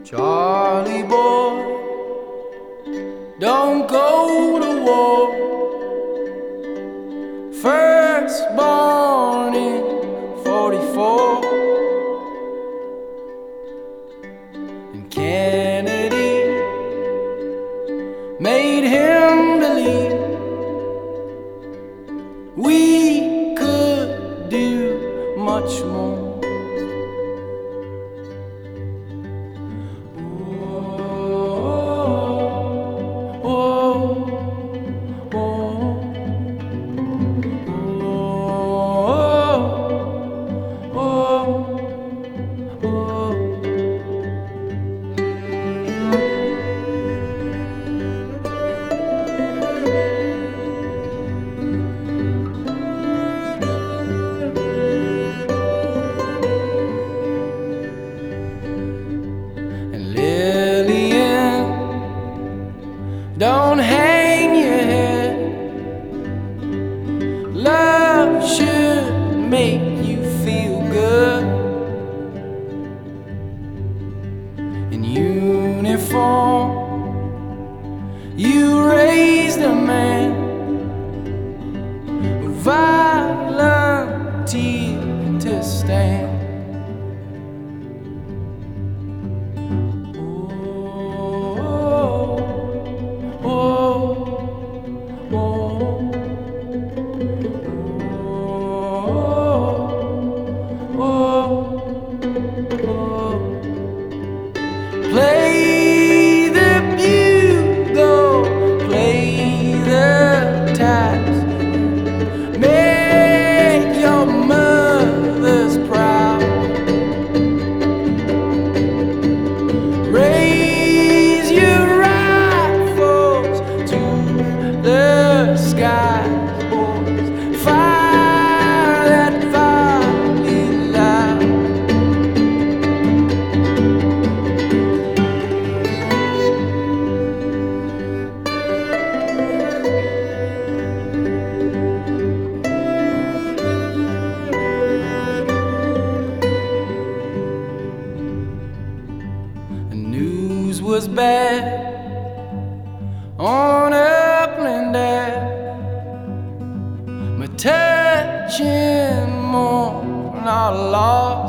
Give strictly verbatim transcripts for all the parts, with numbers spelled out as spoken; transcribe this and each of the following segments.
Charlie boy, don't go to war. First born in forty-four, and Kennedy made him believe we could do much more. Don't hang your head. Love should make you feel good. In uniform, you raised a man who volunteered to stand. Play the bugle, play the taps, make your mothers proud. Raise your rifles to the skies, boys. Fire that volley loud. The news was bad on Upland Ave, my touching mourn our loss,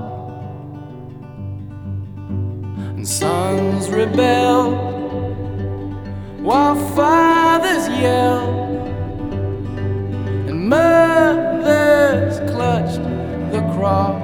and sons rebelled while fathers yelled, and mothers clutched the cross.